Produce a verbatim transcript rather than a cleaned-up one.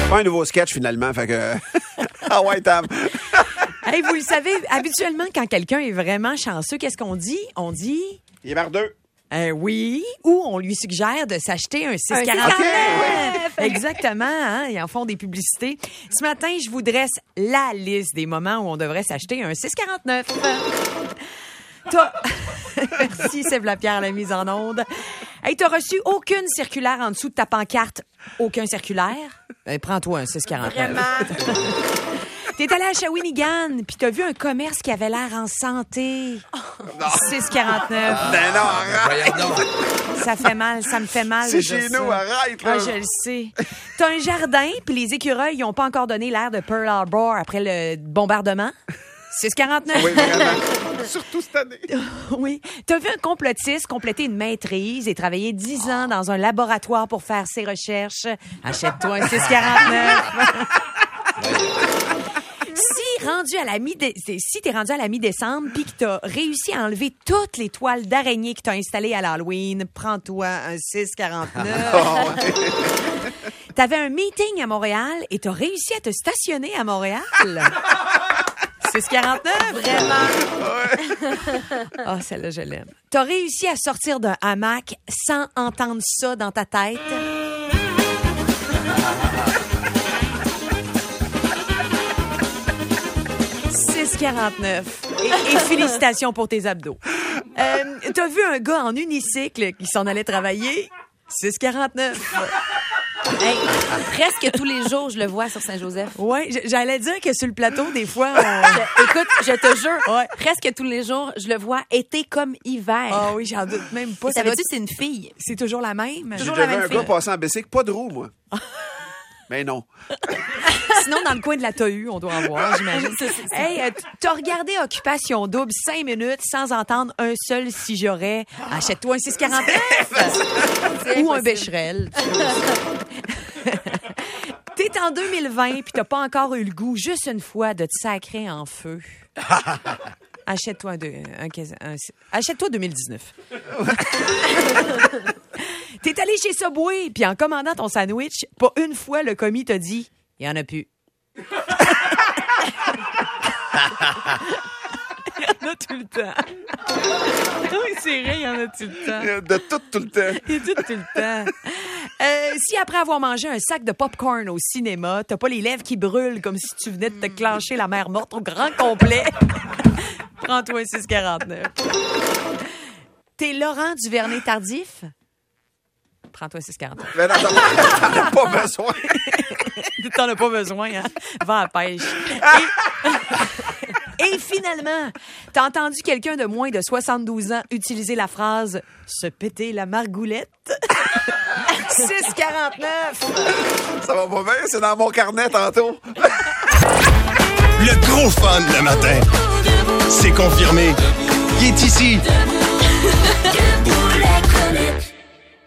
Pas un nouveau sketch, finalement. Fait que... ah ouais, Tam. Hey, vous le savez, habituellement, quand quelqu'un est vraiment chanceux, qu'est-ce qu'on dit? On dit... Il est merdeux. Euh, oui, ou on lui suggère de s'acheter un six quarante-neuf. Okay, oui. Exactement, hein? Ils en font des publicités. Ce matin, je vous dresse la liste des moments où on devrait s'acheter un six quarante-neuf. Toi... Merci, Sèvres Lapierre, la mise en onde. Hey, t'as reçu aucune circulaire en dessous de ta pancarte? Aucun circulaire? Ben, prends-toi un six quarante-neuf. Vraiment? T'es allé à Shawinigan, puis t'as vu un commerce qui avait l'air en santé. six quarante-neuf. Ben non, arrête. Ça fait mal, ça me fait mal. C'est de dire chez ça. nous, arrête. Là. Ah, je le sais. T'as un jardin, puis les écureuils, ils ont pas encore donné l'air de Pearl Harbor après le bombardement. six quarante-neuf. Oui, vraiment. Surtout cette année. Oui. T'as vu un complotiste compléter une maîtrise et travailler dix ans dans un laboratoire pour faire ses recherches. Achète-toi un six quarante-neuf. Si rendu à la mi si t'es rendu à la mi-décembre puis que t'as réussi à enlever toutes les toiles d'araignée que t'as installées à l'Halloween, prends-toi un six quarante-neuf. Oh, ouais. T'avais un meeting à Montréal et t'as réussi à te stationner à Montréal. six quarante-neuf, vraiment. Ah, oh, celle-là, je l'aime. T'as réussi à sortir d'un hamac sans entendre ça dans ta tête. six quarante-neuf. Et, et félicitations pour tes abdos. Euh, t'as vu un gars en unicycle qui s'en allait travailler? six quarante-neuf. Hey, presque tous les jours, je le vois sur Saint-Joseph. Oui, j'allais dire que sur le plateau, des fois, on... je, écoute, je te jure, ouais. presque tous les jours, je le vois été comme hiver. Ah oui, j'en doute même pas. Savais-tu que c'est une fille? C'est toujours la même? J'ai Toujours déjà la vu même un fille. gars passer en bicycle, pas de roue, moi. Mais non. Sinon, dans le coin de la Tohu, on doit en voir, j'imagine. Hey, euh, t'as regardé Occupation Double cinq minutes sans entendre un seul si j'aurais. Achète-toi un six quarante-neuf. Ou un Becherel. T'es en deux mille vingt puis t'as pas encore eu le goût, juste une fois, de te sacrer en feu. Achète-toi un, un, un, un achète-toi deux mille dix-neuf. T'es allé chez Subway, puis en commandant ton sandwich, pas une fois le commis t'a dit « Il y en a plus. » Il y en a tout le temps. Oui, c'est vrai, il y en a tout le temps. De tout, tout le temps. Et tout, tout le temps. Euh, si après avoir mangé un sac de popcorn au cinéma, t'as pas les lèvres qui brûlent comme si tu venais de te clencher la mer morte au grand complet, prends-toi un six quarante-neuf. T'es Laurent Duvernay-Tardif? Prends-toi un six quarante-neuf. Mais non, t'en as pas besoin. T'en as pas besoin, hein? Va à la pêche. Et, et finalement, t'as entendu quelqu'un de moins de soixante-douze ans utiliser la phrase « se péter la margoulette ». six quarante-neuf. Ça va pas bien, c'est dans mon carnet tantôt. Le gros fun le matin. C'est confirmé. Il est ici.